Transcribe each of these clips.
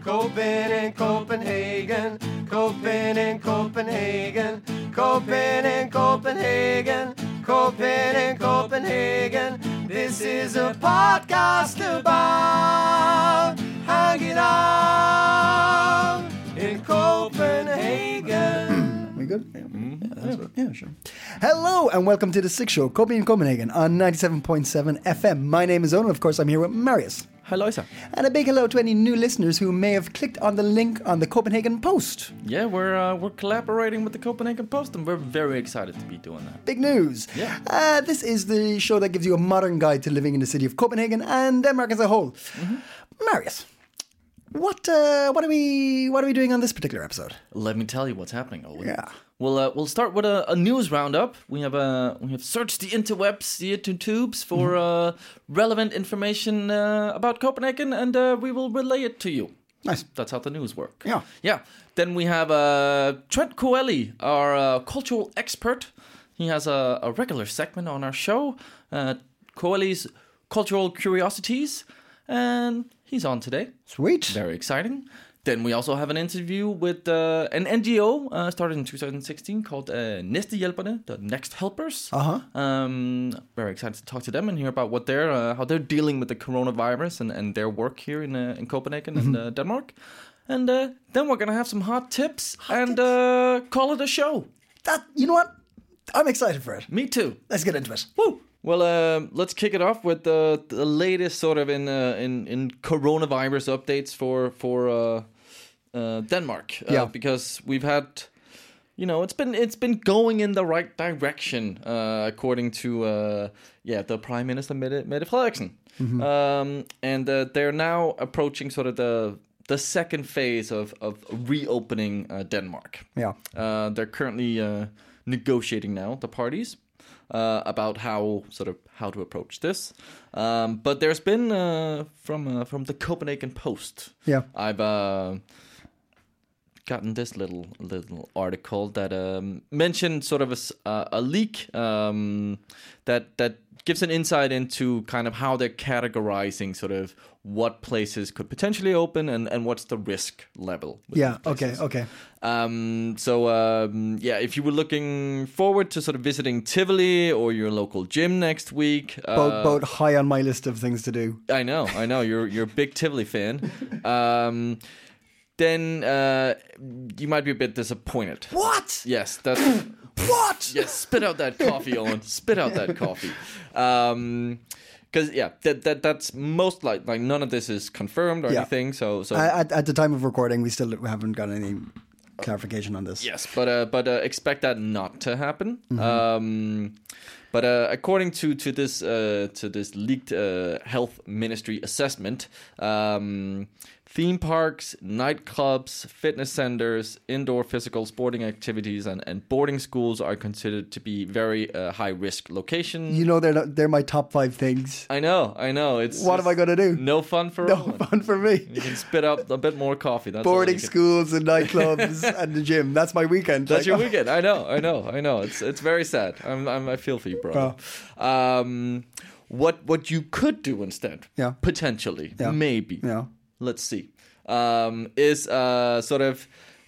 Copen in Copenhagen, Copen in Copenhagen, Copen in Copenhagen, Copen in Copenhagen. This is a podcast about hanging out in Copenhagen. We good? Yeah, sure. Hello and welcome to the Sick Show, Copen in Copenhagen on 97.7 FM. My name is Owen, of course I'm here with Marius. Hello, Isa. And a big hello to any new listeners who may have clicked on the link on the Copenhagen Post. Yeah, we're collaborating with the Copenhagen Post, and we're very excited to be doing that. Big news. Yeah. This is the show that gives you a modern guide to living in the city of Copenhagen and Denmark as a whole. Mm-hmm. Marius, what are we doing on this particular episode? Let me tell you what's happening, Owen. Yeah. We'll start with a news roundup. We have searched the interwebs, the intertubes for relevant information about Copenhagen, and we will relay it to you. Nice. That's how the news work. Yeah. Yeah. Then we have Trent Coeli, our cultural expert. He has a regular segment on our show, Coeli's Cultural Curiosities, and he's on today. Sweet. Very exciting. Then we also have an interview with an NGO started in 2016 called Næstehjælperne, the Next Helpers. Very excited to talk to them and hear about what how they're dealing with the coronavirus and their work here in Copenhagen and Denmark. And then we're gonna have some hot tips and call it a show. You know what? I'm excited for it. Me too. Let's get into it. Woo! Well, let's kick it off with the latest sort of in coronavirus updates for Denmark. Because we've had, it's been going in the right direction according to the Prime Minister Mette Frederiksen. Mm-hmm. And they're now approaching sort of the second phase of reopening Denmark. Yeah. They're currently negotiating now, the parties. About how to approach this, but there's been from the Copenhagen Post. Yeah, I've gotten this little article that mentioned sort of a leak that gives an insight into kind of how they're categorizing sort of what places could potentially open and what's the risk level. Yeah. Okay. If you were looking forward to sort of visiting Tivoli or your local gym next week, both high on my list of things to do. I know. You're a big Tivoli fan. Then you might be a bit disappointed. What? Yes, that's what? Yes, spit out that coffee, Owen. Spit out that coffee. Because that's most like none of this is confirmed or anything. So at the time of recording, we still haven't got any clarification on this. Yes, but expect that not to happen. Mm-hmm. But according to this leaked health ministry assessment, theme parks, nightclubs, fitness centers, indoor physical sporting activities, and boarding schools are considered to be very high-risk locations. They're my top 5 things. I know. What am I going to do? No fun for fun for me. You can spit out a bit more coffee. That's boarding schools and nightclubs and the gym. That's my weekend. That's your weekend. I know. It's very sad. I feel for you, bro. Oh. What you could do instead, potentially, maybe. Yeah. Let's see. Is sort of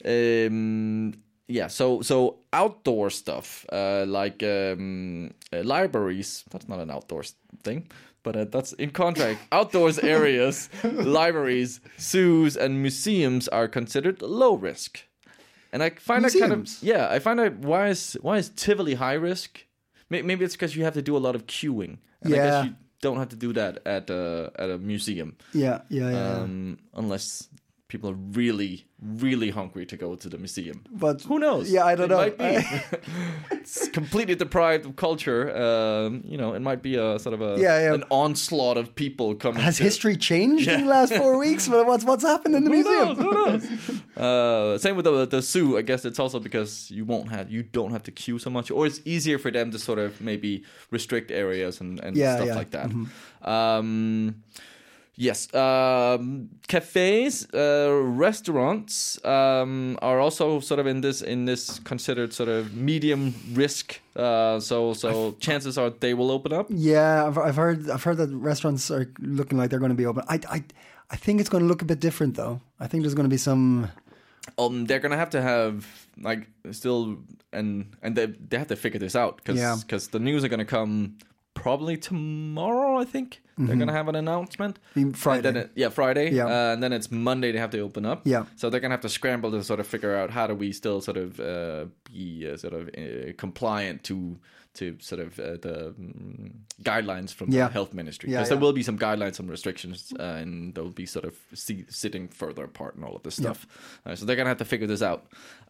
so outdoor stuff like libraries. That's not an outdoor thing, but that's in contract. Outdoors areas, libraries, zoos, and museums are considered low risk. And I find museums? I find out why is Tivoli high risk? Maybe it's because you have to do a lot of queuing. And I guess you don't have to do that at a museum. Yeah. Unless people are really, really hungry to go to the museum. But who knows? Yeah, I don't know. Might be. It's completely deprived of culture. It might be a sort of an onslaught of people coming. Has history changed in the last 4 weeks? What's happened in the museum? Who knows? Same with the zoo. I guess it's also because you don't have to queue so much, or it's easier for them to sort of maybe restrict areas and stuff like that. Mm-hmm. Yes, cafes, restaurants are also sort of in this considered sort of medium risk. So chances are they will open up. Yeah, I've heard that restaurants are looking like they're going to be open. I think it's going to look a bit different though. I think there's going to be some. They're gonna have to have like still and they have to figure this out because the news are gonna come probably tomorrow. I think they're gonna have an announcement. Friday. And then Friday. Yeah. And then it's Monday they have to open up. Yeah. So they're gonna have to scramble to sort of figure out how do we still sort of be compliant to sort of the guidelines from the health ministry. Because there will be some guidelines, some restrictions, and they'll be sort of sitting further apart and all of this stuff. So they're going to have to figure this out.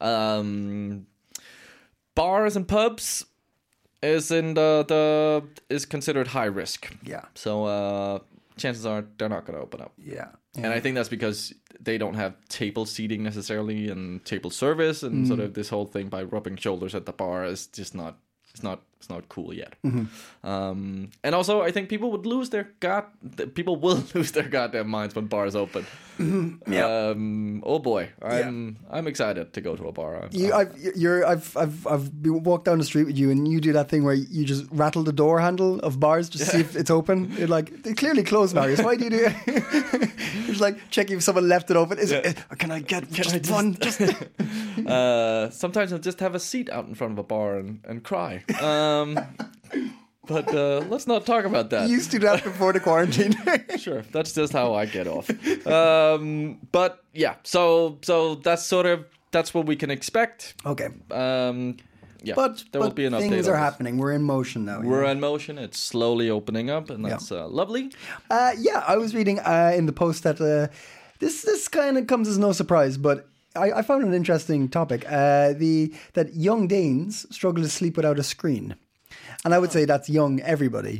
Bars and pubs is in is considered high risk. Yeah. So chances are they're not going to open up. Yeah. And I think that's because they don't have table seating necessarily and table service and sort of this whole thing by rubbing shoulders at the bar is just not. It's not cool yet. And also, I think people will lose their goddamn minds when bars open. Oh boy, I'm excited to go to a bar. I've walked down the street with you, and you do that thing where you just rattle the door handle of bars just to see if it's open. You're like, they're clearly closed, Marius. Why do you do it? You're like checking if someone left it open. Can I get one? Sometimes I'll just have a seat out in front of a bar and cry. But let's not talk about that. You used to do that before the quarantine. Sure, that's just how I get off. But yeah, so that's what we can expect. Okay. But there will be an update. Things are happening. We're in motion now. We're in motion. It's slowly opening up, and that's lovely. I was reading in the post that this kind of comes as no surprise, but I found an interesting topic. That young Danes struggle to sleep without a screen. And I would say that's young everybody.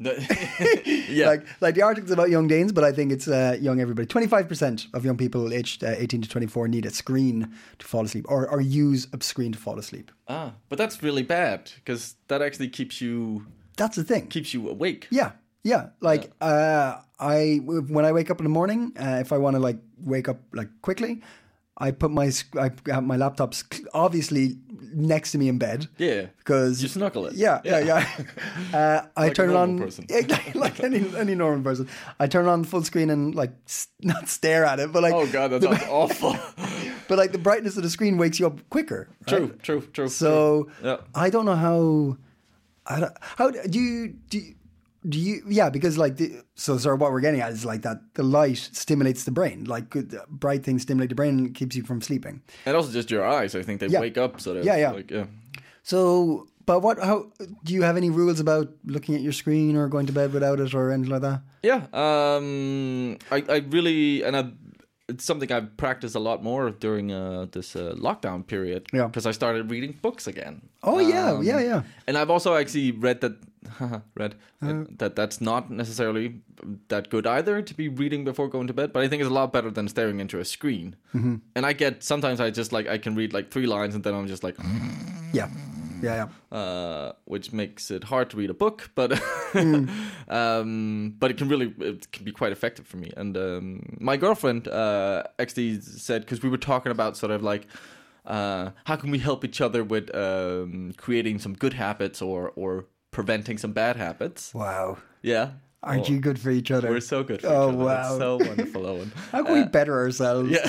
Like the article's about young Danes, but I think it's young everybody. 25% of young people aged 18 to 24 need a screen to fall asleep or use a screen to fall asleep. But that's really bad because that actually keeps you... That's the thing. Keeps you awake. Yeah. Like when I wake up in the morning, if I want to like wake up like quickly... I have my laptops obviously next to me in bed. Yeah, because you snuggle it. Yeah. I like turn it on person. like any normal person. I turn it on full screen and like not stare at it, but like oh god, that sounds awful. But like the brightness of the screen wakes you up quicker. Right? True. So I don't know how do you because like so what we're getting at is like that the light stimulates the brain, like good bright things stimulate the brain and keeps you from sleeping, and also just your eyes. I think they wake up sort of. So but how do you have any rules about looking at your screen or going to bed without it or anything like that? I really it's something I've practiced a lot more during this lockdown period because I started reading books again. And I've also actually read that that's not necessarily that good either to be reading before going to bed, but I think it's a lot better than staring into a screen. And sometimes I just like I can read like 3 lines and then I'm just like which makes it hard to read a book, but but it can be quite effective for me. And my girlfriend actually said, because we were talking about sort of like how can we help each other with creating some good habits or preventing some bad habits. Wow. Yeah. Aren't you good for each other? We're so good for each other. Wow. It's so wonderful, Owen. How can we better ourselves? Yeah.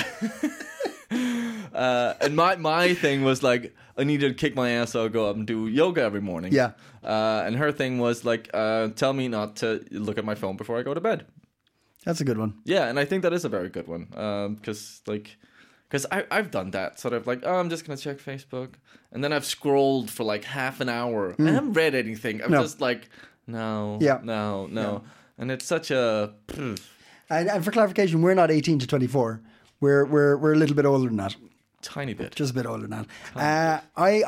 And my thing was like, I needed to kick my ass, so I'll go up and do yoga every morning. Yeah. And her thing was like, tell me not to look at my phone before I go to bed. That's a good one. Yeah, and I think that is a very good one. Because I've done that, sort of like, I'm just going to check Facebook. And then I've scrolled for like half an hour. I haven't read anything. I'm just like, no. Yeah. And it's such a... And for clarification, we're not 18 to 24. We're a little bit older than that. Tiny bit. Just a bit older than that.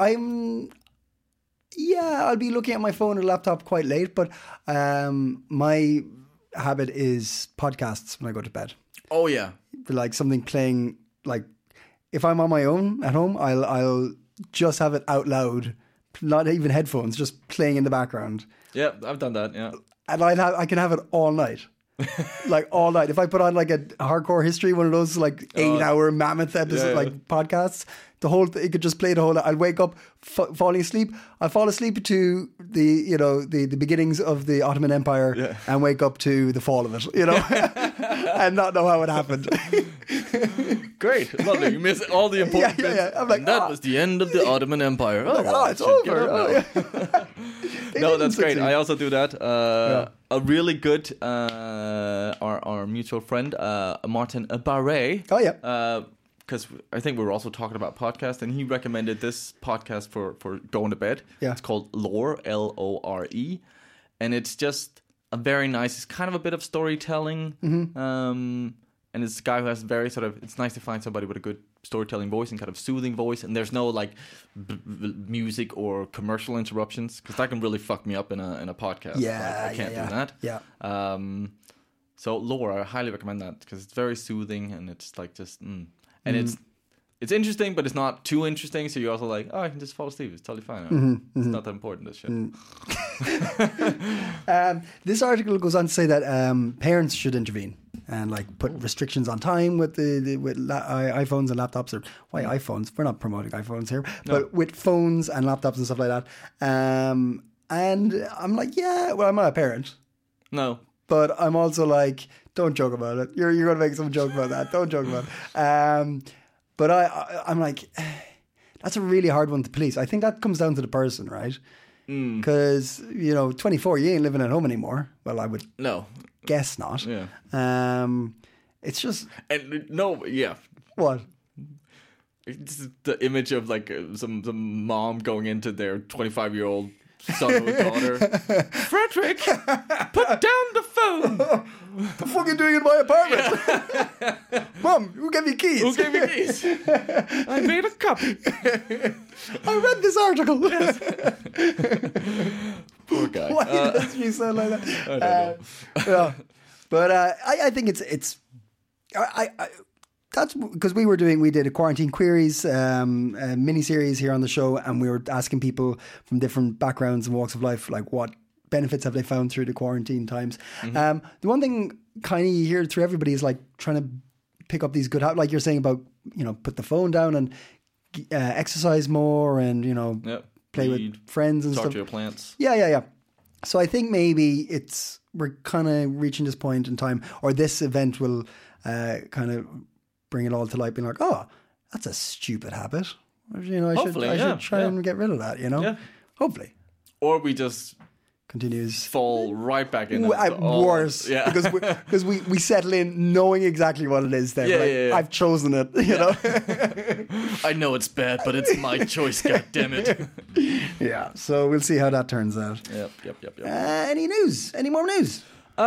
I'll be looking at my phone or laptop quite late, but my habit is podcasts when I go to bed. Oh, yeah. Like something playing, like if I'm on my own at home, I'll just have it out loud, not even headphones, just playing in the background. Yeah, I've done that, yeah. And I can have it all night. Like all night. If I put on like a Hardcore History, one of those like 8-hour mammoth episode podcasts, it could just play the whole night. I'll wake up falling asleep. I'll fall asleep to the beginnings of the Ottoman Empire and wake up to the fall of it. and not know how it happened. Great, lovely. You missed all the important bits. I'm like, And that was the end of the Ottoman Empire. It's over. No, that's great. I also do that. A really good, our mutual friend, Martin Barre. Oh, yeah. Because I think we were also talking about podcasts, and he recommended this podcast for going to bed. Yeah. It's called Lore, Lore. And it's just a very nice, it's kind of a bit of storytelling. And it's a guy who has very sort of, it's nice to find somebody with a good storytelling voice and kind of soothing voice. And there's no like music or commercial interruptions, because that can really fuck me up in a podcast. Yeah, I can't do that. Yeah. So Lore, I highly recommend that because it's very soothing and it's like just, and it's interesting, but it's not too interesting. So you're also like, oh, I can just fall asleep. It's totally fine. It's not that important, this shit. This article goes on to say that parents should intervene and like put restrictions on time with iPhones and laptops. Or why iPhones? We're not promoting iPhones here, but with phones and laptops and stuff like that. And I'm like, yeah, well, I'm not a parent. No. But I'm also like, don't joke about it. You're going to make some joke about that. Don't joke about it. But I'm like, that's a really hard one to police. I think that comes down to the person, right? Because, 24, you ain't living at home anymore. Well, I would guess not. Yeah. It's just... And no, yeah. What? It's the image of like some mom going into their 25-year-old son or daughter. Frederick, put down the phone. What the fuck are you doing in my apartment? Yeah. Mom, who gave me keys? Who gave me keys? I made a copy. I read this article. Yes. Poor guy. Why does you sound like that? I don't know. But I think it's that's because we did a Quarantine Queries mini-series here on the show, and we were asking people from different backgrounds and walks of life, like what benefits have they found through the quarantine times. The one thing kind of you hear through everybody is like trying to pick up these good habits, like you're saying about, put the phone down and exercise more and, play with friends and talk stuff. To your plants. Yeah. So I think maybe we're kind of reaching this point in time, or this event will kind of bring it all to light, being like, oh, that's a stupid habit. I should try and get rid of that, Yeah. Hopefully. Or we just continues fall right back in. Worse. Yeah. Because we settle in knowing exactly what it is then. Yeah. I've chosen it, you know. I know it's bad, but it's my choice, God damn it. Yeah. So we'll see how that turns out. Yep. Any news? Any more news?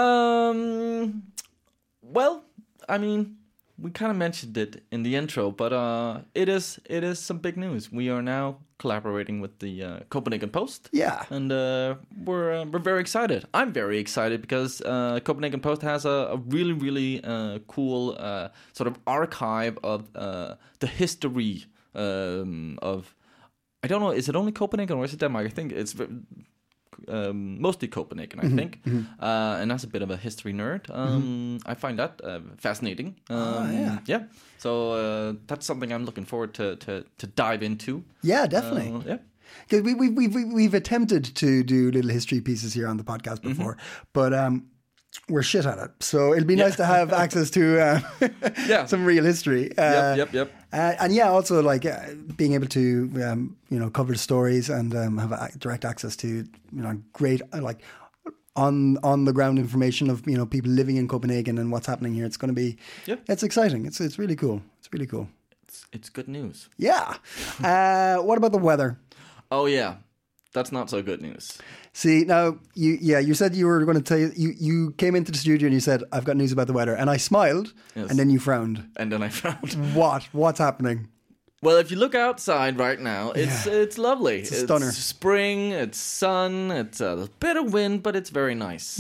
Well, I mean, we kind of mentioned it in the intro, but it is some big news. We are now collaborating with the Copenhagen Post. Yeah, and we're very excited. I'm very excited because Copenhagen Post has a really cool sort of archive of the history of. I don't know. Is it only Copenhagen or is it Denmark? I think it's mostly Copenhagen, I think. And that's a bit of a history nerd. I find that fascinating. Yeah. So that's something I'm looking forward to dive into. Yeah, definitely. Because we've attempted to do little history pieces here on the podcast before, but we're shit at it. So it'll be nice to have access to some real history. Yep. And also like being able to cover the stories and have direct access to great like on the ground information of people living in Copenhagen and what's happening here. It's going to be it's exciting. It's really cool. It's really cool. It's good news. Yeah. What about the weather? Oh yeah. That's not so good news. See, now, you said you were going to tell you came into the studio and you said, I've got news about the weather. And I smiled, and then you frowned. And then I frowned. What's happening? Well, if you look outside right now, it's lovely. It's a stunner. It's spring, it's sun, it's a bit of wind, but it's very nice.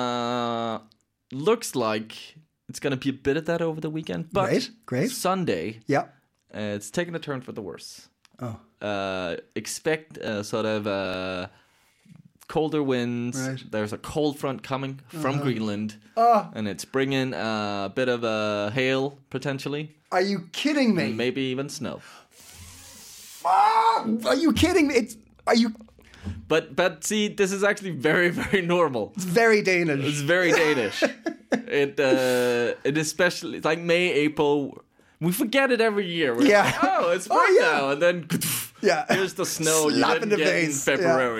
Looks like it's going to be a bit of that over the weekend. But Great. Sunday, it's taking a turn for the worse. Oh. Expect sort of colder winds. Right. There's a cold front coming from Greenland, and it's bringing a bit of hail potentially. Are you kidding me? And maybe even snow. Are you kidding me? But see, this is actually very, very normal. It's very Danish. It's very Danish. It especially, it's like May, April. We forget it every year. We're Yeah. like, oh, it's spring now. And then here's the snow Slap you in didn't the get in face. February.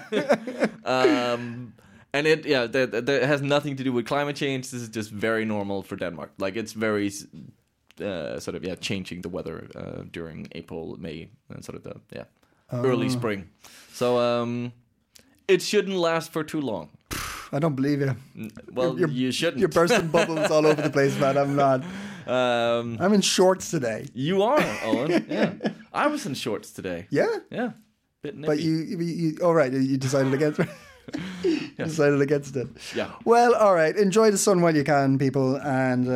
Yeah. And that has nothing to do with climate change. This is just very normal for Denmark. Like, it's very changing the weather during April, May, and sort of the early spring. So it shouldn't last for too long. I don't believe you. Well, you shouldn't. You're bursting bubbles all over the place, man. I'm not. I'm in shorts today. You are, Owen. Yeah, I was in shorts today. Yeah, yeah. Bit nippy. But you all right? You decided against it. Yes. Decided against it. Yeah. Well, all right. Enjoy the sun while you can, people, and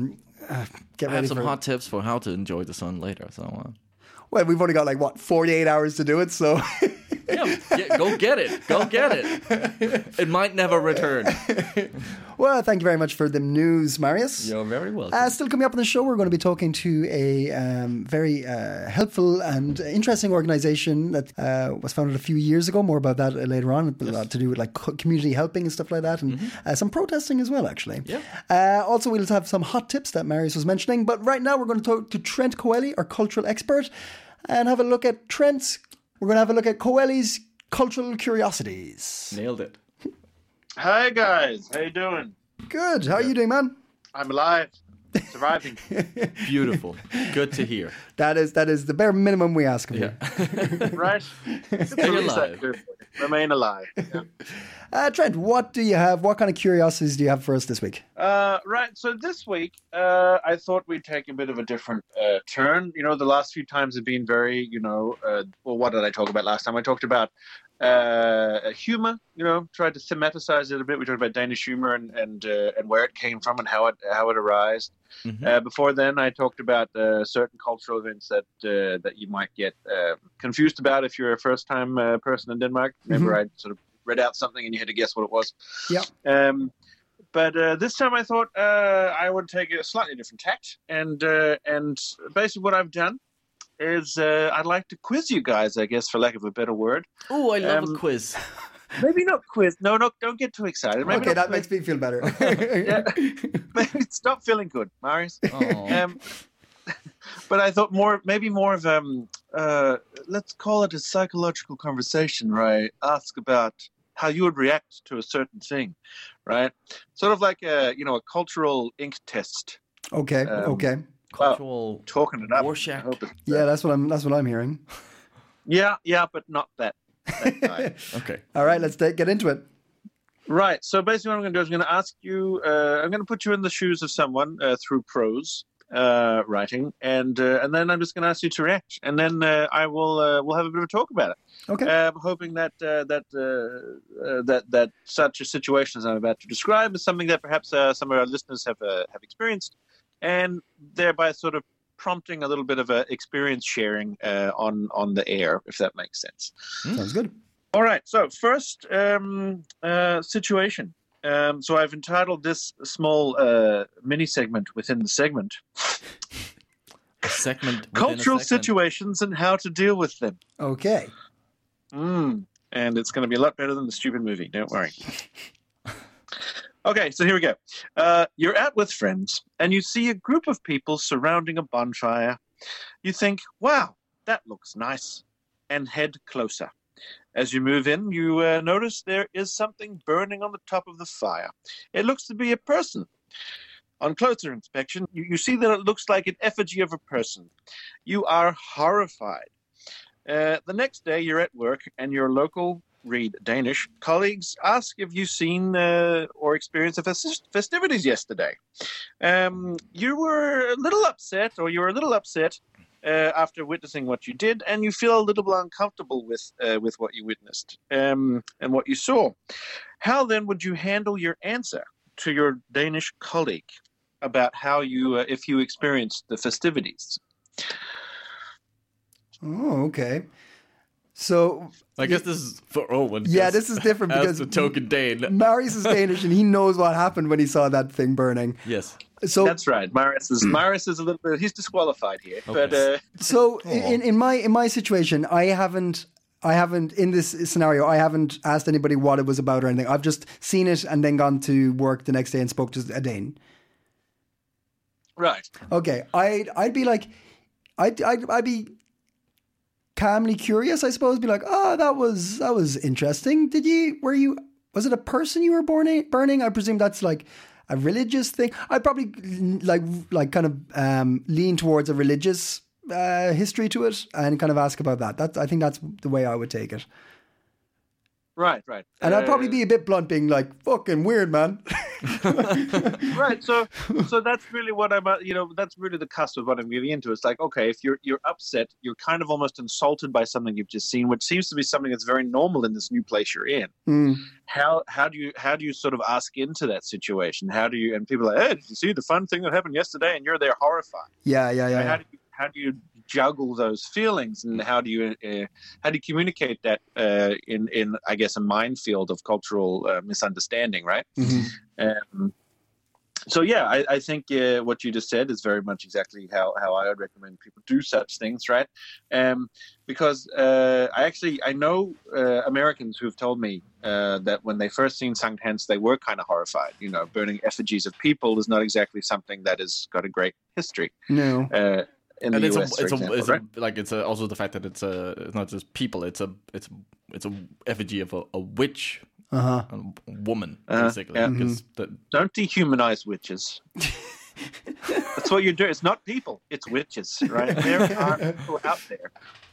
get I ready have some for hot tips for how to enjoy the sun later. So. Well, we've only got 48 hours to do it, so. Yeah, go get it. Go get it. It might never return. Well, thank you very much for the news, Marius. You're very welcome. Still coming up on the show, we're going to be talking to a very helpful and interesting organization that was founded a few years ago. More about that later on. A lot to do with community helping and stuff like that, and some protesting as well, actually. Yeah. Also, we'll have some hot tips that Marius was mentioning. But right now, we're going to talk to Trent Coeli, our cultural expert, and have a look at Trent's. We're going to have a look at Coeli's cultural curiosities. Nailed it. Hi guys, how you doing? Good. How are you doing, man? I'm alive, surviving. Beautiful. Good to hear. That is the bare minimum we ask of you. Right? Stay alive. Remain alive. Yeah. Trent, what do you have? What kind of curiosities do you have for us this week? Right. So this week, I thought we'd take a bit of a different turn. You know, the last few times have been very, well, what did I talk about last time? I talked about humor. You know, tried to thematize it a bit. We talked about Danish humor and where it came from and how it arose. Mm-hmm. Before then, I talked about certain cultural events that you might get confused about if you're a first-time person in Denmark. Remember, I sort of read out something and you had to guess what it was. Yeah. But this time I thought I would take a slightly different tact, and basically what I've done is I'd like to quiz you guys, I guess, for lack of a better word. Oh, I love a quiz. Maybe not quiz. No, don't get too excited. Maybe okay, that makes me feel better. Maybe stop feeling good, Marius. Oh. But I thought maybe more of let's call it a psychological conversation, right? Ask about how you would react to a certain thing, right? Sort of like a cultural ink test. Okay. Cultural talking it up. Rorschach. Yeah, that's what I'm hearing. Yeah, but not that guy. Okay. All right, let's get into it. Right. So basically, what I'm going to do is I'm going to ask you. I'm going to put you in the shoes of someone through prose writing, and then I'm just going to ask you to react, and then we'll have a bit of a talk about it. Okay. Hoping that such a situation as I'm about to describe is something that perhaps some of our listeners have experienced, and thereby sort of prompting a little bit of experience sharing on the air, if that makes sense. Sounds good. All right. So first situation. So I've entitled this small mini segment within the segment. Cultural situations and how to deal with them. Okay. And it's going to be a lot better than the stupid movie. Don't worry. Okay, so here we go. You're out with friends, and you see a group of people surrounding a bonfire. You think, wow, that looks nice, and head closer. As you move in, you notice there is something burning on the top of the fire. It looks to be a person. On closer inspection, you see that it looks like an effigy of a person. You are horrified. The next day, you're at work, and your local, read Danish, colleagues ask if you've seen or experienced the festivities yesterday. You were a little upset after witnessing what you did, and you feel a little uncomfortable with what you witnessed and what you saw. How then would you handle your answer to your Danish colleague about how if you experienced the festivities? Oh, okay. So I guess this is for Owen. Yeah, this is different because the token Dane. Marius is Danish and he knows what happened when he saw that thing burning. Yes. So that's right. Marius is a little bit. He's disqualified here. Okay. But so in my situation, I haven't I haven't, in this scenario, I haven't asked anybody what it was about or anything. I've just seen it and then gone to work the next day and spoke to a Dane. Right. Okay, I'd be like, I'd be calmly curious, I suppose. Be like, oh, that was interesting. Was it a person you were burning? I presume that's like a religious thing. I'd probably like kind of lean towards a religious history to it and kind of ask about that. I think that's the way I would take it. Right. And I'd probably be a bit blunt, being like, fucking weird, man. Right. So that's really what I'm, that's really the cusp of what I'm getting into. It's like, okay, if you're upset, you're kind of almost insulted by something you've just seen, which seems to be something that's very normal in this new place you're in. Mm. How do you sort of ask into that situation? And people are like, hey, did you see the fun thing that happened yesterday? And you're there horrified. Yeah. How do you juggle those feelings, and how do you communicate that in I guess a minefield of cultural misunderstanding, right? Mm-hmm. So yeah, I think what you just said is very much exactly how I would recommend people do such things, right? Because I know Americans who've told me that when they first seen Sankt Hans, they were kind of horrified. Burning effigies of people is not exactly something that has got a great history. No. In the US, for example, right? It's also the fact that it's not just people. It's a effigy of a witch, a woman, basically. Yeah. Don't dehumanize witches. That's what you're doing. It's not people. It's witches, right? There are people out there.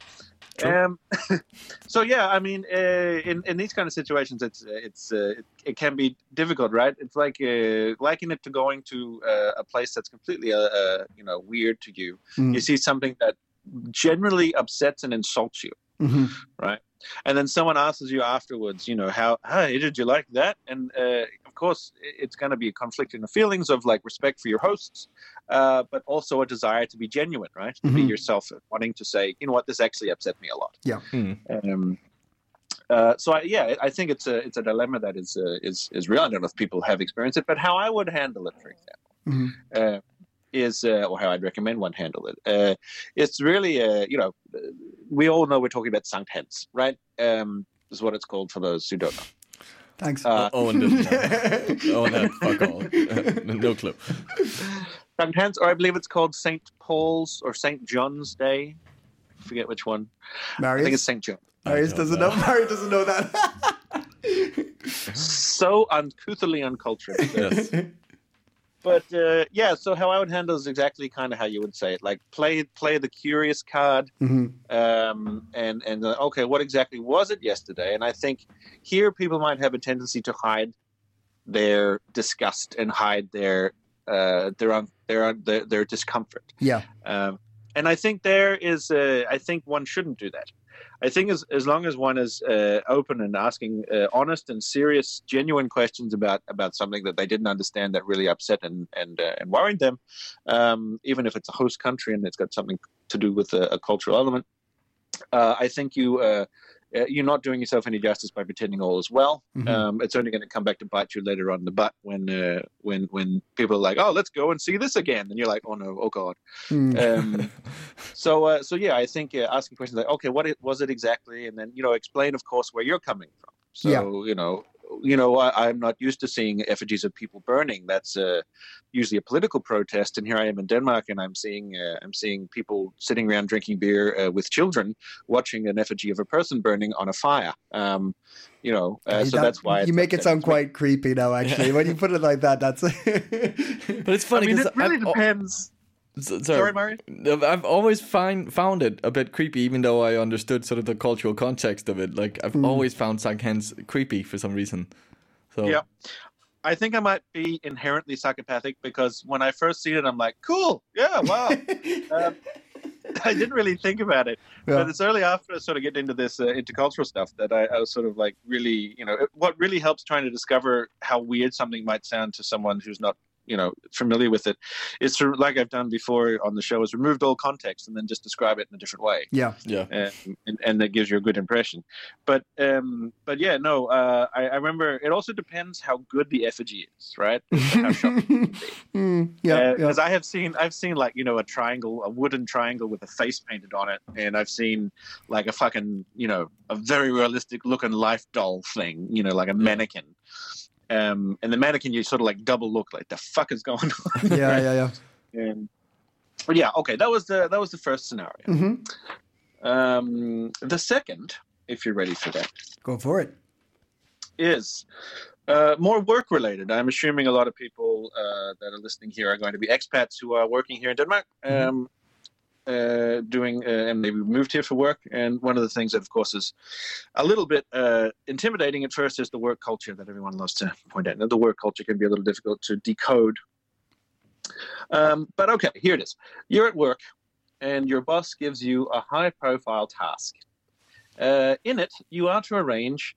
So yeah, I mean, in these kind of situations, it can be difficult, right? It's like liken it to going to a place that's completely weird to you. Mm. You see something that generally upsets and insults you, right? And then someone asks you afterwards, hey, did you like that? And of course, it's going to be a conflict in the feelings of like respect for your hosts, but also a desire to be genuine, right? To be yourself, wanting to say, what, this actually upset me a lot. Yeah. I think it's a dilemma that is real. I don't know if people have experienced it, but how I would handle it, for example, or how I'd recommend one handle it. It's really, we all know we're talking about Sankt Hans, right? Is what it's called for those who don't know. Thanks. Owen doesn't know. Owen had fuck all. No clue. Sankt Hans, or I believe it's called St. Paul's or St. John's Day. I forget which one. Marius? I think it's St. John. Marius doesn't know. Marius doesn't know that. So uncouthly uncultured. Yes. But so how I would handle is exactly kind of how you would say it. Like play the curious card, and okay, what exactly was it yesterday? And I think here people might have a tendency to hide their disgust and hide their discomfort. Yeah. And I think I think one shouldn't do that. I think as long as one is open and asking honest and serious, genuine questions about something that they didn't understand that really upset and worried them, even if it's a host country and it's got something to do with a cultural element, I think you're not doing yourself any justice by pretending all is well. It's only going to come back to bite you later on in the butt when people are like, oh, let's go and see this again, and you're like, oh no, oh god. So yeah, I think asking questions like, okay, what was it exactly, and then explain, of course, where you're coming from. So I'm not used to seeing effigies of people burning. That's usually a political protest, and here I am in Denmark, and I'm seeing people sitting around drinking beer with children, watching an effigy of a person burning on a fire. So that's why you make it sound quite creepy now. Actually, when you put it like that, that's. But it's funny because it really depends. Sorry, Mario? I've always found it a bit creepy, even though I understood sort of the cultural context of it. Like, I've always found Sankt Hans creepy for some reason. So yeah, I think I might be inherently psychopathic because when I first seen it, I'm like, cool, yeah, wow. I didn't really think about it, but it's only after I sort of get into this intercultural stuff that I was sort of like really, what really helps trying to discover how weird something might sound to someone who's not familiar with it, is to, like I've done before on the show, is removed all context and then just describe it in a different way. Yeah. And that gives you a good impression. But yeah, no, I remember it also depends how good the effigy is, right? How shocking it can be. Because I've seen like, a triangle, a wooden triangle with a face painted on it, and I've seen like a fucking, a very realistic looking life doll thing, like a mannequin. And the mannequin, you sort of like double look, like the fuck is going on. Yeah. But yeah, okay, that was the first scenario. Mm-hmm. The second, if you're ready for that, go for it, is more work related. I'm assuming a lot of people that are listening here are going to be expats who are working here in Denmark. And maybe moved here for work. And one of the things that, of course, is a little bit intimidating at first is the work culture that everyone loves to point out. Now, the work culture can be a little difficult to decode. But okay, here it is. You're at work, and your boss gives you a high-profile task. In it, you are to arrange,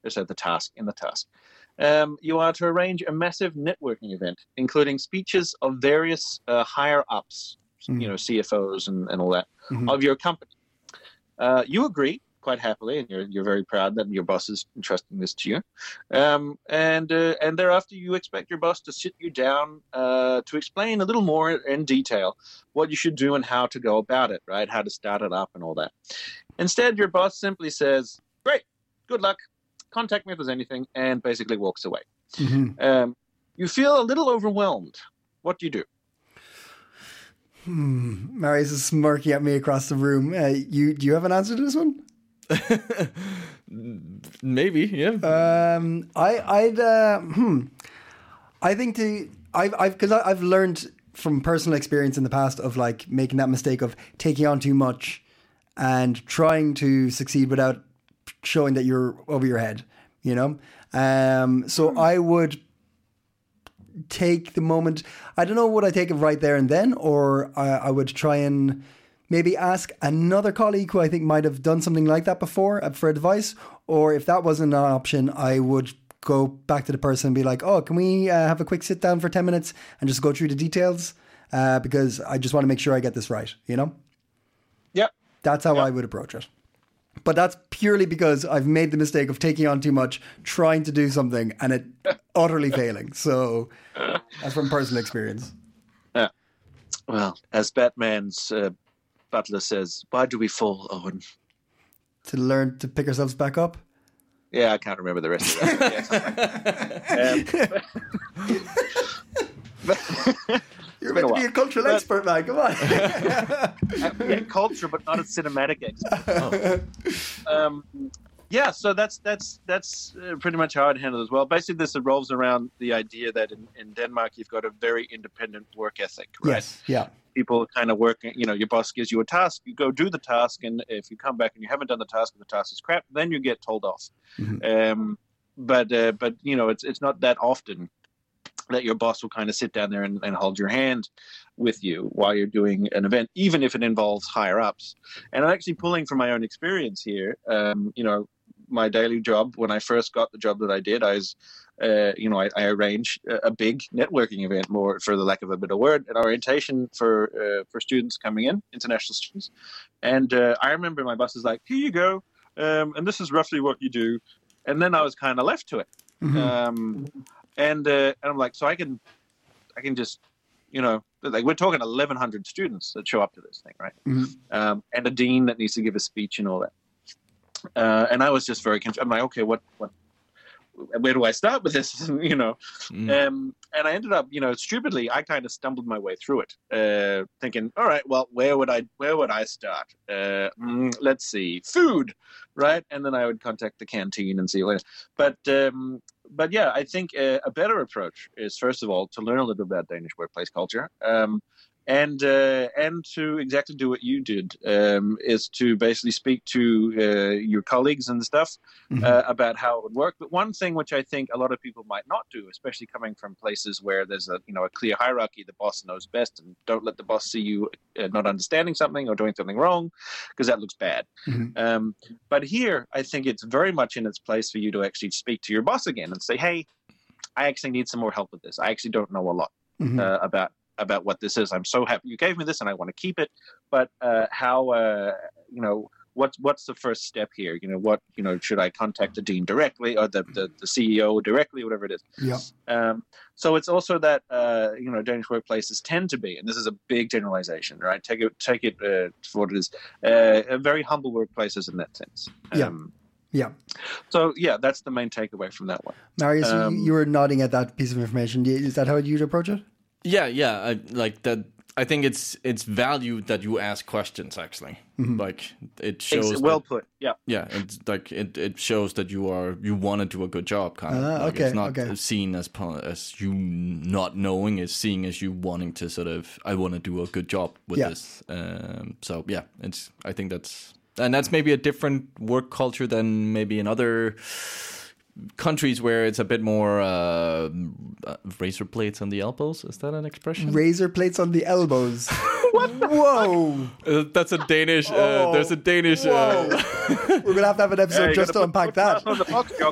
you are to arrange a massive networking event, including speeches of various higher-ups, CFOs and all that, of your company. You agree quite happily, and you're very proud that your boss is entrusting this to you. And thereafter, you expect your boss to sit you down to explain a little more in detail what you should do and how to go about it, right? How to start it up and all that. Instead, your boss simply says, "Great, good luck. Contact me if there's anything," and basically walks away. You feel a little overwhelmed. What do you do? Marius is smirking at me across the room. Do you have an answer to this one? Maybe, yeah. I think because I've learned from personal experience in the past of like making that mistake of taking on too much and trying to succeed without showing that you're over your head, So I would take the moment. I don't know, would I take it right there and then, or I would try and maybe ask another colleague who I think might have done something like that before for advice, or if that wasn't an option, I would go back to the person and be like, "Oh, can we have a quick sit down for 10 minutes and just go through the details? Because I just want to make sure I get this right, Yep. That's how I would approach it. But that's purely because I've made the mistake of taking on too much, trying to do something, and it utterly failing. So that's from personal experience. Well, as Batman's butler says, why do we fall, Owen? To learn to pick ourselves back up? Yeah, I can't remember the rest of that. You're meant to be a cultural expert, man. Come on. Yeah, culture, but not a cinematic expert. Yeah, so that's pretty much how I'd handle it as well. Basically, this revolves around the idea that in Denmark, you've got a very independent work ethic, right? Yes, yeah. People kind of work, your boss gives you a task, you go do the task, and if you come back and you haven't done the task, and the task is crap, then you get told off. But it's not that often that your boss will kind of sit down there and hold your hand with you while you're doing an event, even if it involves higher ups. And I'm actually pulling from my own experience here. My daily job, when I first got the job that I did, I was, I arranged a big networking event, more for the lack of a better word, an orientation for students coming in, international students. And I remember my boss was like, "Here you go, and this is roughly what you do." And then I was kind of left to it. And I'm like, so I can just, like we're talking 1,100 students that show up to this thing, right? And a dean that needs to give a speech and all that. And I was just very confused. I'm like, okay, what, where do I start with this? And I ended up, stupidly, I kind of stumbled my way through it, thinking, all right, well, where would I start? Let's see, food, right? And then I would contact the canteen and see what. But yeah, I think a better approach is, first of all, to learn a little bit about Danish workplace culture, and to exactly do what you did, is to basically speak to your colleagues and stuff about how it would work. But one thing which I think a lot of people might not do, especially coming from places where there's a clear hierarchy, the boss knows best, and don't let the boss see you not understanding something or doing something wrong, because that looks bad. But here, I think it's very much in its place for you to actually speak to your boss again and say, "Hey, I actually need some more help with this. I actually don't know a lot." about what this is. I'm so happy you gave me this, and I want to keep it. But what's the first step here? Should I contact the dean directly or the CEO directly, whatever it is? Yeah. So it's also that Danish workplaces tend to be, and this is a big generalization, right? Take it for what it is, very humble workplaces in that sense. Yeah. So that's the main takeaway from that one. Marius, you were nodding at that piece of information. Is that how you'd approach it? Yeah. I like that. I think it's valued that you ask questions. Actually, like it shows. Well put. Yeah. Yeah, it's like it shows that you want to do a good job. Kind of. Like, okay. It's not seen as you not knowing. It's seen as you wanting to sort of. I want to do a good job with this. So yeah, I think that's maybe a different work culture than maybe in other countries where it's a bit more razor plates on the elbows. Is that an expression? Razor plates on the elbows. Whoa! That's a Danish. There's a Danish. We're gonna have to have an episode just to unpack that. On the box, John.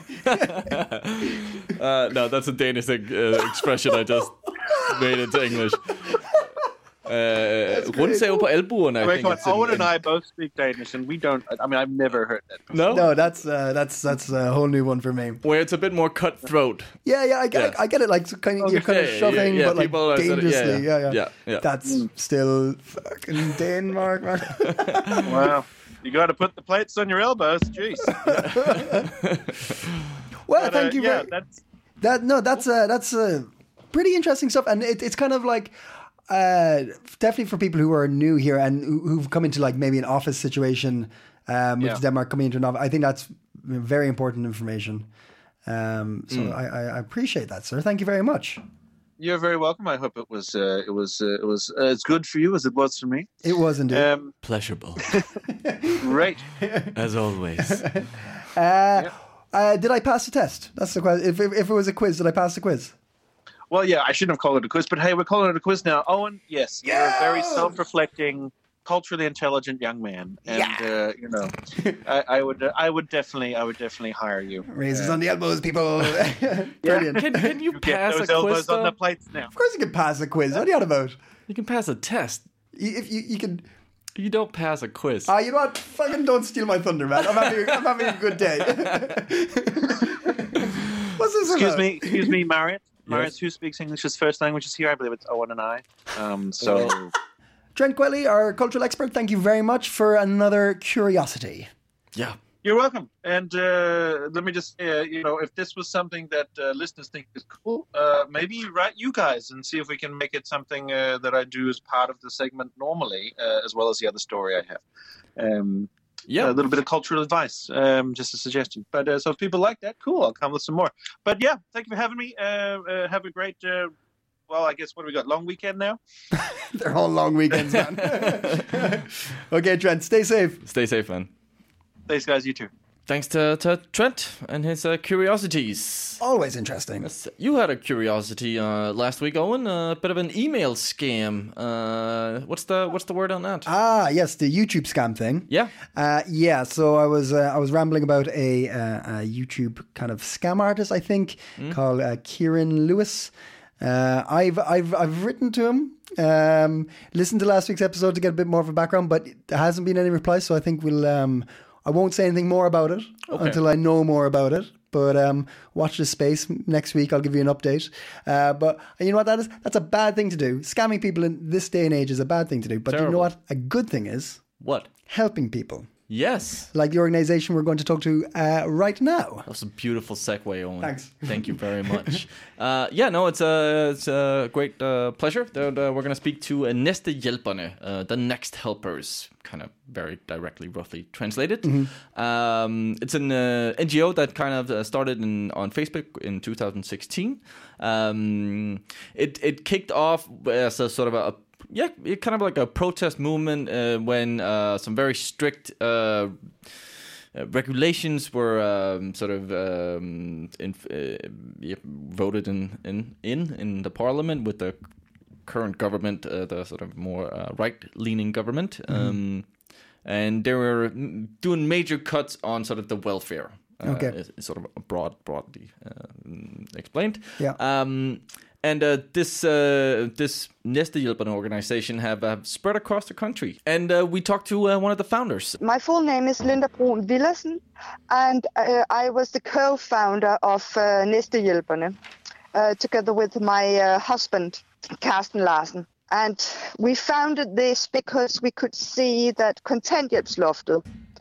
No, that's a Danish expression I just made into English. Rundsav på albuerne. Owen and I both speak Danish, and we don't. I mean, I've never heard that before. No, that's a whole new one for me. Where it's a bit more cutthroat. Yeah, I get it. Like you're kind of shoving, but like dangerously. Yeah. That's still fucking Denmark, man. Wow, you got to put the plates on your elbows. Jeez. Well, thank you. That's pretty interesting stuff, and it's kind of like. Definitely for people who are new here and who've come into like maybe an office situation, with Denmark coming into an office, I think that's very important information. So I appreciate that, sir. Thank you very much. You're very welcome. I hope it was as good for you as it was for me. It was indeed. Pleasurable. Great. As always. Did I pass the test? That's the question. If it was a quiz, did I pass the quiz? Well, yeah, I shouldn't have called it a quiz, but hey, we're calling it a quiz now. Owen, yes, you're a very self-reflecting, culturally intelligent young man, and I would definitely hire you. Razors on the elbows, people. Brilliant. Can you pass those a elbows quiz? On the plates now. Of course, you can pass a quiz. What are you on about? You can pass a test. If you can. You don't pass a quiz. You know what? Fucking don't steal my thunder, man. I'm having a good day. What's this about? Excuse me, Marius. Marius, Yes. who speaks English as first language is here? I believe it's Owen and I. Trent Quelly, our cultural expert, thank you very much for another curiosity. Yeah. You're welcome. And let me just say, if this was something that listeners think is cool, maybe write you guys and see if we can make it something that I do as part of the segment normally, as well as the other story I have. A little bit of cultural advice, just a suggestion. But so if people like that, cool, I'll come with some more. But yeah, thank you for having me. Have a great, I guess, what do we got? Long weekend now? They're all long weekends, man. Okay, Trent, stay safe. Stay safe, man. Thanks, guys. You too. Thanks to Trent and his curiosities. Always interesting. You had a curiosity last week, Owen. A bit of an email scam. What's the word on that? Yes, the YouTube scam thing. Yeah. So I was rambling about a YouTube kind of scam artist, I think, called Kieran Lewis. I've written to him. Listened to last week's episode to get a bit more of a background, but there hasn't been any replies. So I think I won't say anything more about it until I know more about it. But watch this space. Next week, I'll give you an update. But you know what that is? That's a bad thing to do. Scamming people in this day and age is a bad thing to do. But You know what? A good thing is? What? Helping people. Yes. Like the organization we're going to talk to right now. That was a beautiful segue, Owen. Thanks. Thank you very much. It's a great pleasure. We're going to speak to Næste Hjælperne, the next helpers, kind of very directly, roughly translated. It's an NGO that kind of started on Facebook in 2016. It kicked off as a sort of kind of like a protest movement when some very strict regulations were voted in the parliament with the current government, the sort of more right-leaning government, and they were doing major cuts on sort of the welfare. Sort of broadly explained. Yeah. And this Næstehjælperne organization have spread across the country. And we talked to one of the founders. My full name is Linda Brun Villersen, and I was the co-founder of Næstehjælperne, together with my husband, Carsten Larsen. And we founded this because we could see that kontanthjælpsloftet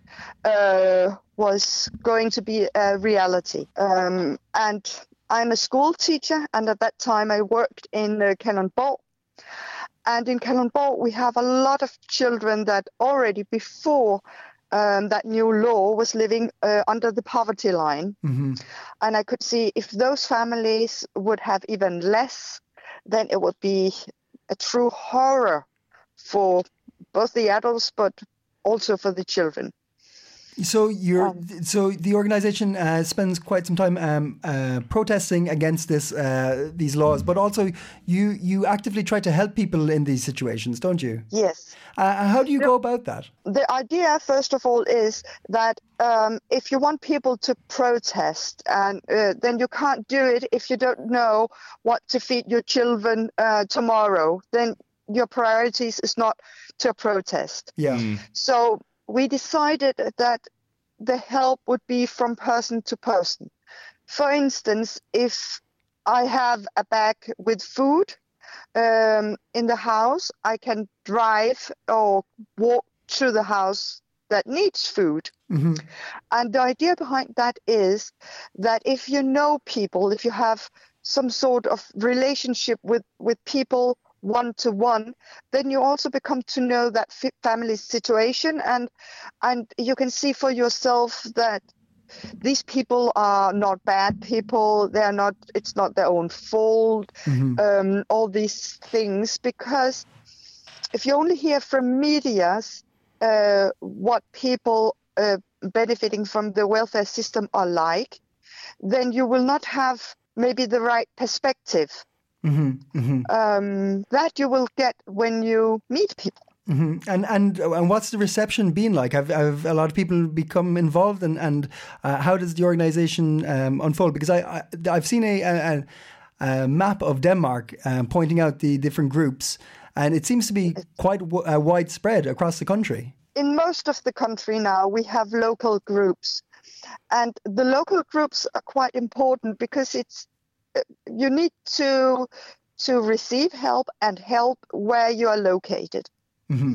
was going to be a reality. And I'm a school teacher, and at that time I worked in Kalundborg. And in Kalundborg, we have a lot of children that already before that new law was living under the poverty line. Mm-hmm. And I could see if those families would have even less, then it would be a true horror for both the adults, but also for the children. So so the organization spends quite some time protesting against these laws, but also you actively try to help people in these situations, don't you? Yes. How do you go about that? The idea, first of all, is that if you want people to protest, and then you can't do it if you don't know what to feed your children tomorrow. Then your priorities is not to protest. Yeah. So we decided that the help would be from person to person. For instance, if I have a bag with food in the house, I can drive or walk to the house that needs food. Mm-hmm. And the idea behind that is that if you know people, if you have some sort of relationship with people one-to-one, then you also become to know that family situation, and you can see for yourself that these people are not bad people. They are not. It's not their own fault. Mm-hmm. All these things, because if you only hear from medias what people benefiting from the welfare system are like, then you will not have maybe the right perspective. Mm-hmm, mm-hmm. That you will get when you meet people. Mm-hmm. And what's the reception been like? Have a lot of people become involved, and how does the organization unfold? Because I've seen a map of Denmark pointing out the different groups, and it seems to be quite widespread across the country. In most of the country now, we have local groups, and the local groups are quite important because you need to receive help and help where you are located. Mm-hmm.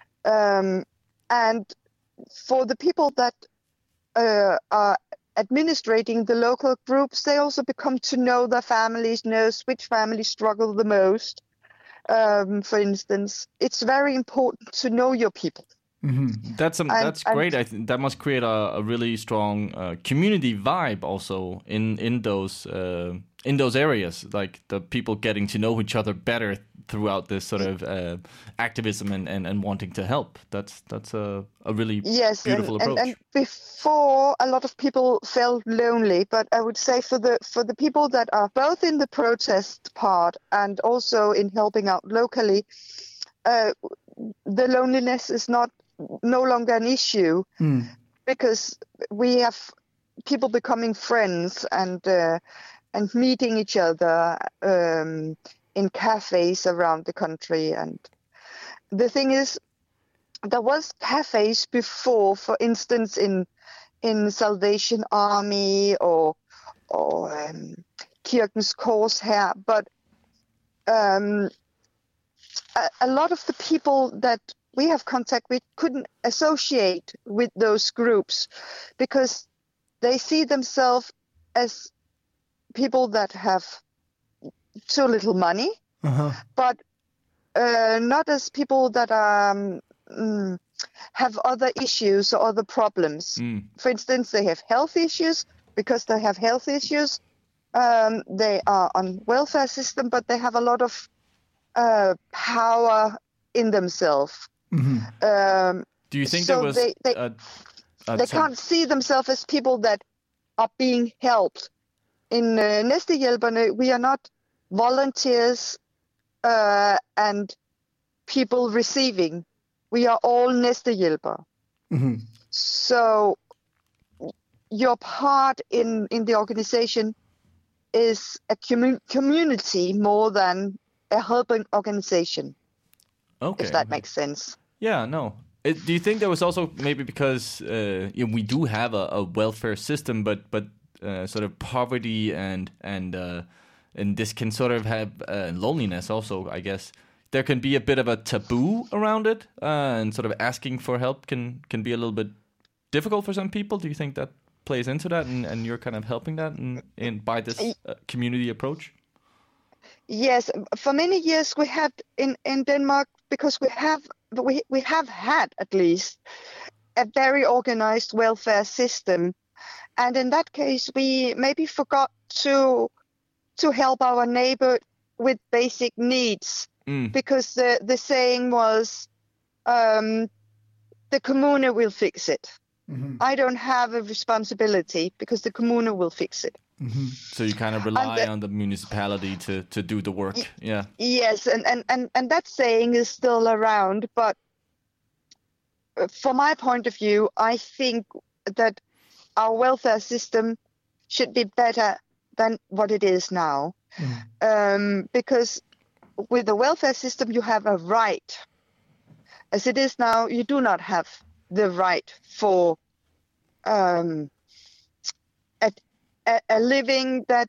And for the people that are administrating the local groups, they also become to know their families, knows which families struggle the most. For instance, it's very important to know your people. Mm-hmm. That's great. I think that must create a really strong community vibe also in those areas, like the people getting to know each other better throughout this sort of activism and wanting to help. That's a really beautiful approach. And before, a lot of people felt lonely, but I would say for the people that are both in the protest part and also in helping out locally, the loneliness is no longer an issue, because we have people becoming friends and meeting each other in cafes around the country. And the thing is, there was cafes before, for instance, in Salvation Army or Kirkens Korshær, but a lot of the people that we have contact with couldn't associate with those groups because they see themselves as people that have too little money, but not as people that have other issues or other problems. For instance, they have health issues. Because they have health issues, they are on welfare system, but they have a lot of power in themselves. Mm-hmm. Do you think so there was... they can't see themselves as people that are being helped. In Næstehjælperne, we are not volunteers and people receiving. We are all Næstehjælpere. Mm-hmm. So your part in the organization is a community more than a helping organization. Okay. If that makes sense. Yeah, no. Do you think there was also maybe because we do have a welfare system, but sort of poverty and this can sort of have loneliness also, I guess. There can be a bit of a taboo around it, and sort of asking for help can be a little bit difficult for some people. Do you think that plays into that, and you're kind of helping that in by this community approach? Yes, for many years we have in Denmark, because we have had at least a very organized welfare system, and in that case we maybe forgot to help our neighbor with basic needs, because the saying was, the kommune will fix it. Mm-hmm. I don't have a responsibility because the kommune will fix it. Mm-hmm. So you kind of rely on the municipality to do the work. Yeah. Yes, and that saying is still around, but from my point of view, I think that our welfare system should be better than what it is now. Because with the welfare system, you have a right. As it is now, you do not have the right for a living that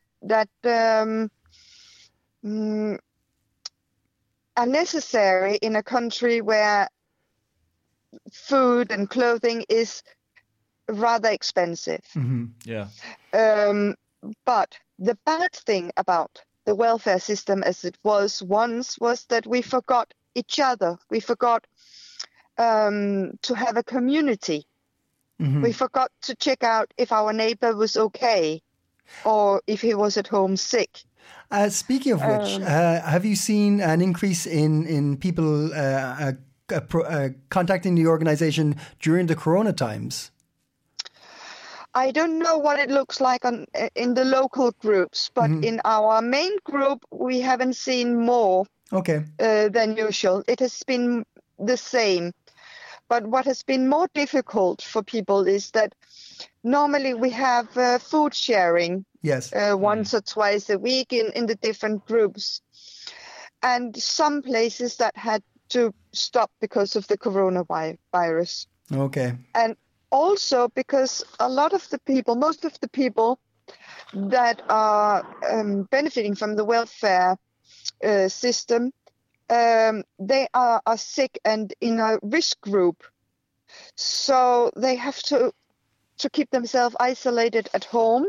are necessary in a country where food and clothing is rather expensive. Mm-hmm. Yeah. But the bad thing about the welfare system as it was once was that we forgot each other. We forgot to have a community. Mm-hmm. We forgot to check out if our neighbor was okay or if he was at home sick. Speaking of which, have you seen an increase in people contacting the organization during the Corona times? I don't know what it looks like in the local groups, but in our main group, we haven't seen more than usual. It has been the same. But what has been more difficult for people is that normally we have food sharing once or twice a week in the different groups. And some places that had to stop because of the coronavirus. Okay. And also because most of the people that are benefiting from the welfare system, they are sick and in a risk group. So they have to keep themselves isolated at home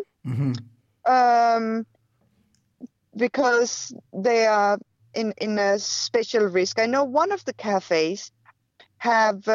because they are in a special risk. I know one of the cafes have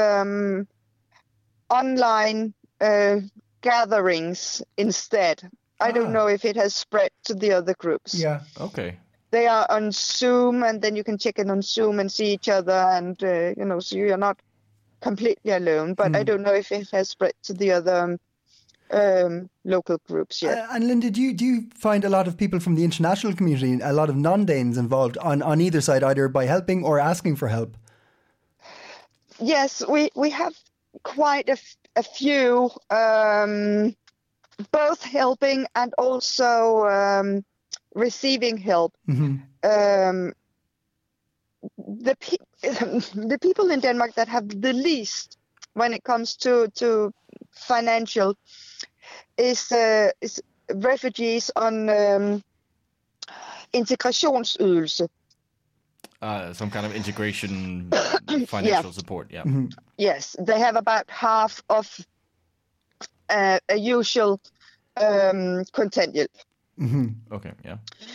online gatherings instead. I don't know if it has spread to the other groups. Yeah. Okay. They are on Zoom, and then you can check in on Zoom and see each other, and so you're not completely alone. But I don't know if it has spread to the other local groups yet. And Linda, do you find a lot of people from the international community, a lot of non-Danes involved on either side, either by helping or asking for help? Yes, we have quite a few, both helping and also receiving help. The people in Denmark that have the least when it comes to financial is refugees on integrationsydelse. Some kind of integration financial support. Yeah. Mm-hmm. Yes, they have about half of a usual kontanthjælp. Mm-hmm. Okay, yeah.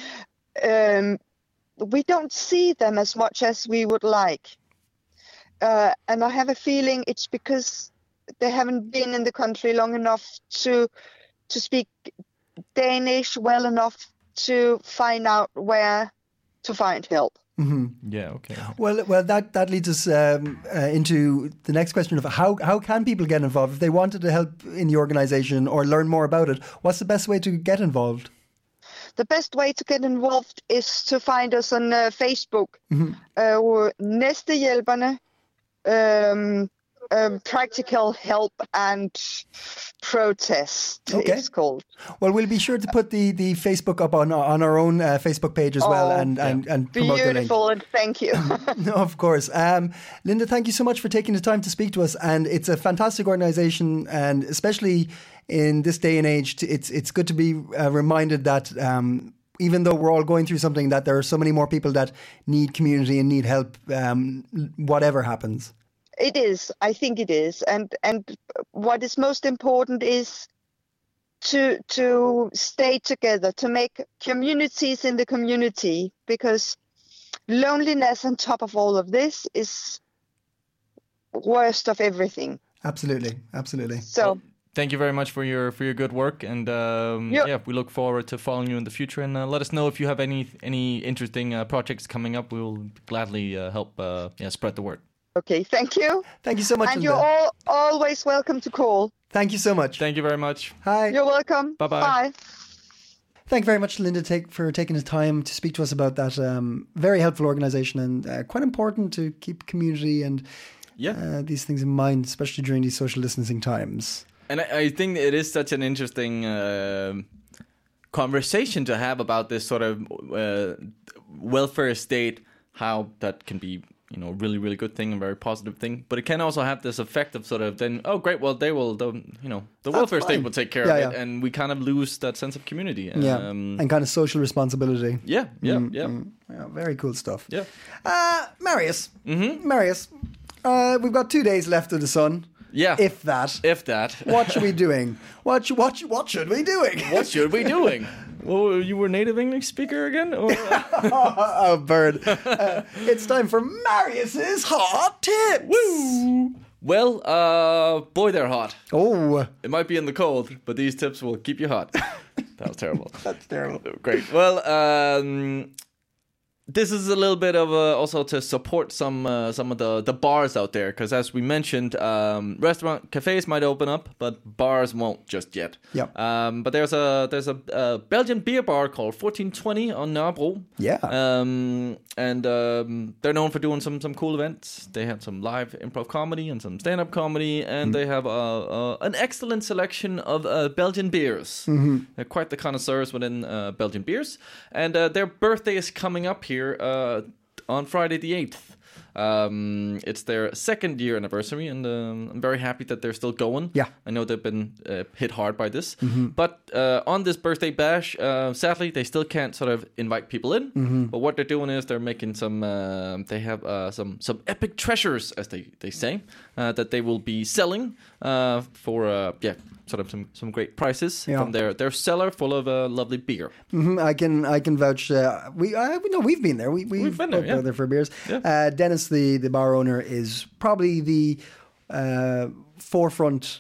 We don't see them as much as we would like. And I have a feeling it's because they haven't been in the country long enough to speak Danish well enough to find out where to find help. Mm-hmm. Yeah, okay. Well, that leads us into the next question of how can people get involved if they wanted to help in the organization or learn more about it? What's the best way to get involved? The best way to get involved is to find us on Facebook. Næstehjælperne. practical help and protest. Okay. It's called. Well, we'll be sure to put the Facebook up on our own Facebook page as well, and promote the link. Beautiful, and thank you. No, of course. Linda, thank you so much for taking the time to speak to us. And it's a fantastic organisation, and especially in this day and age, it's good to be reminded that even though we're all going through something, that there are so many more people that need community and need help, whatever happens. It is. I think it is. And what is most important is to stay together, to make communities in the community, because loneliness on top of all of this is worst of everything. Absolutely. So thank you very much for your good work, and we look forward to following you in the future. And let us know if you have any interesting projects coming up. We will gladly help spread the word. Okay, thank you. Thank you so much, And Linda. you're all always welcome to call. Thank you so much. Thank you very much. Hi. You're welcome. Bye-bye. Bye. Thank you very much, Linda, for taking the time to speak to us about that very helpful organisation, and quite important to keep community and these things in mind, especially during these social distancing times. And I think it is such an interesting conversation to have about this sort of welfare state, how that can be, really, really good thing, a very positive thing. But it can also have this effect of sort of then, oh, great, well, the welfare state will take care of it. And we kind of lose that sense of community. And kind of social responsibility. Yeah. Very cool stuff. Yeah. Marius. Mm-hmm. Marius, we've got 2 days left of the sun. Yeah. If that. What should we doing? What should we doing? What should we doing? Well, you were native English speaker again? Or? Oh, bird. It's time for Marius's hot tips. Woo! Well, boy, they're hot. Oh. It might be in the cold, but these tips will keep you hot. That was terrible. That's terrible. Great. Well, this is a little bit of also to support some of the bars out there, because as we mentioned, restaurant cafes might open up, but bars won't just yet. Yeah. But there's a Belgian beer bar called 1420 on Nørrebro. Yeah. And they're known for doing some cool events. They have some live improv comedy and some stand-up comedy, and they have an excellent selection of Belgian beers. Mm-hmm. They're quite the connoisseurs within Belgian beers, and their birthday is coming up here on Friday the 8th. It's their second year anniversary, and I'm very happy that they're still going. Yeah. I know they've been hit hard by this. Mm-hmm. But on this birthday bash, sadly, they still can't sort of invite people in. Mm-hmm. But what they're doing is they're making some, they have some epic treasures, as they say, that they will be selling for, sort of some great prices from their cellar full of lovely beer. Mm-hmm. I can vouch. We know we've been there. We've been there, there for beers. Yeah. Dennis, the bar owner, is probably the forefront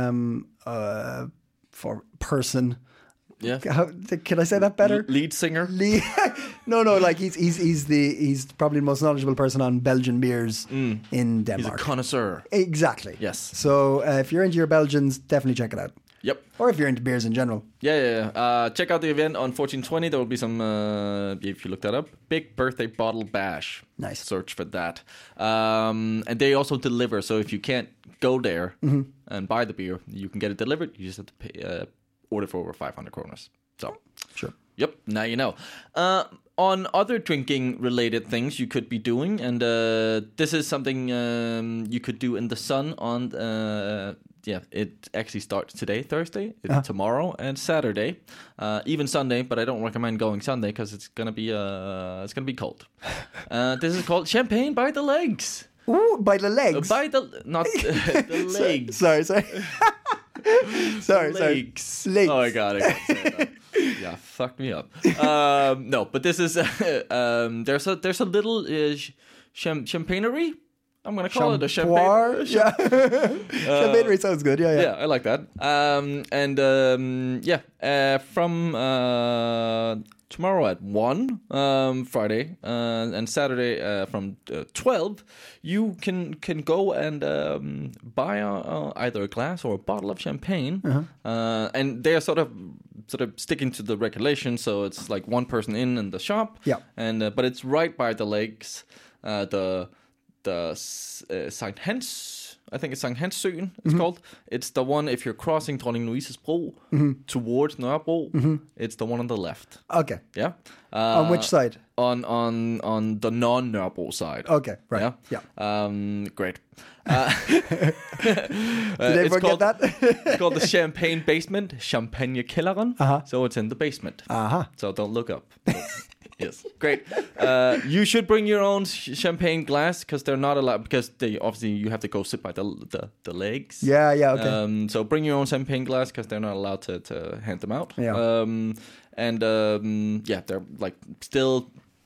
for person. Yeah. Can I say that better? Lead singer. No. Like he's probably the most knowledgeable person on Belgian beers in Denmark. He's a connoisseur. Exactly. Yes. So if you're into your Belgians, definitely check it out. Yep. Or if you're into beers in general. Yeah. Check out the event on 1420. There will be some, if you look that up, Big Birthday Bottle Bash. Nice. Search for that. And they also deliver. So if you can't go there and buy the beer, you can get it delivered. You just have to pay, order for over 500 kroners. So, sure. Yep, now you know. On other drinking-related things you could be doing, and this is something you could do in the sun on... it actually starts today, Thursday, tomorrow, and Saturday, even Sunday. But I don't recommend going Sunday because it's gonna be cold. This is called Champagne by the Legs. Ooh, by the legs. Not the legs. Sorry. Sorry. Legs. Legs. Oh my god, I can't say that. Yeah, fuck me up. No, but this is there's a little champagnery. I'm gonna call it a champagne. Yeah, champagnery sounds good. Yeah. Yeah, I like that. From tomorrow at 1, Friday, and Saturday from 12, you can go and buy either a glass or a bottle of champagne, and they're sort of sticking to the regulations, so it's like one person in the shop, and but it's right by the lakes, the St. Hans I think it's Sankt Hans-søen, it's called. It's the one, if you're crossing Dronning Louise's Bro towards Nørrebro, it's the one on the left. Okay. Yeah. On which side? On the non-Nørrebro side. Okay, right. Yeah. Great. Did they forget that? It's called the Champagne Basement, Champagnekælderen. So it's in the basement. So don't look up. Yes, great. You should bring your own champagne glass because they're not allowed, because they obviously you have to go sit by the legs. Yeah, okay. So bring your own champagne glass because they're not allowed to hand them out. Yeah. They're like still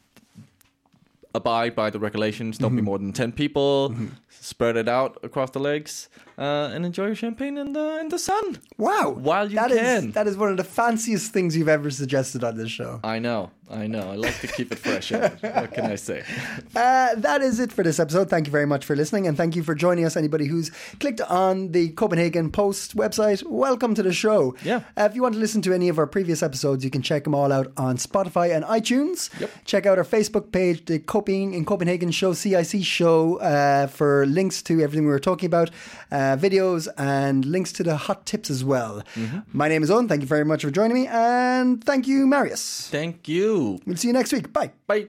abide by the regulations. Don't be more than 10 people. Spread it out across the legs and enjoy your champagne in the sun. Wow. While you can. That is one of the fanciest things you've ever suggested on this show. I know. I like to keep it fresh. What can I say? That is it for this episode. Thank you very much for listening, and thank you for joining us. Anybody who's clicked on the Copenhagen Post website, welcome to the show. Yeah. If you want to listen to any of our previous episodes, you can check them all out on Spotify and iTunes. Yep. Check out our Facebook page, the Coping in Copenhagen show, CIC show, for links to everything we were talking about, videos, and links to the hot tips as well. My name is Owen. Thank you very much for joining me, and thank you, Marius. Thank you. We'll see you next week. Bye. Bye.